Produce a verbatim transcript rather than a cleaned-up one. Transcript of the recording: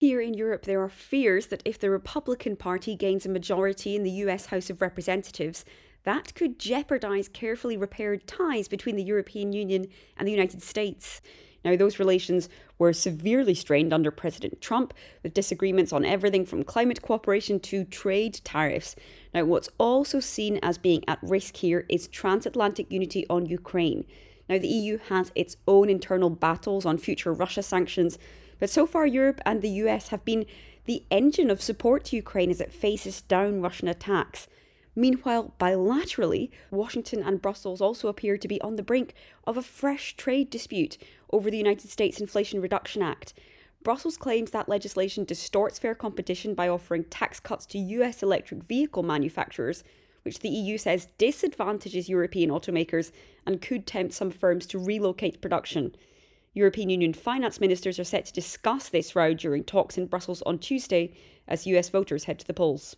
Here in Europe, there are fears that if the Republican Party gains a majority in the U S House of Representatives, that could jeopardise carefully repaired ties between the European Union and the United States. Now, those relations were severely strained under President Trump, with disagreements on everything from climate cooperation to trade tariffs. Now, what's also seen as being at risk here is transatlantic unity on Ukraine. Now, the E U has its own internal battles on future Russia sanctions, but so far Europe and the U S have been the engine of support to Ukraine as it faces down Russian attacks. Meanwhile, bilaterally, Washington and Brussels also appear to be on the brink of a fresh trade dispute over the United States Inflation Reduction Act. Brussels claims that legislation distorts fair competition by offering tax cuts to U S electric vehicle manufacturers, which the E U says disadvantages European automakers and could tempt some firms to relocate production. European Union finance ministers are set to discuss this row during talks in Brussels on Tuesday as U S voters head to the polls.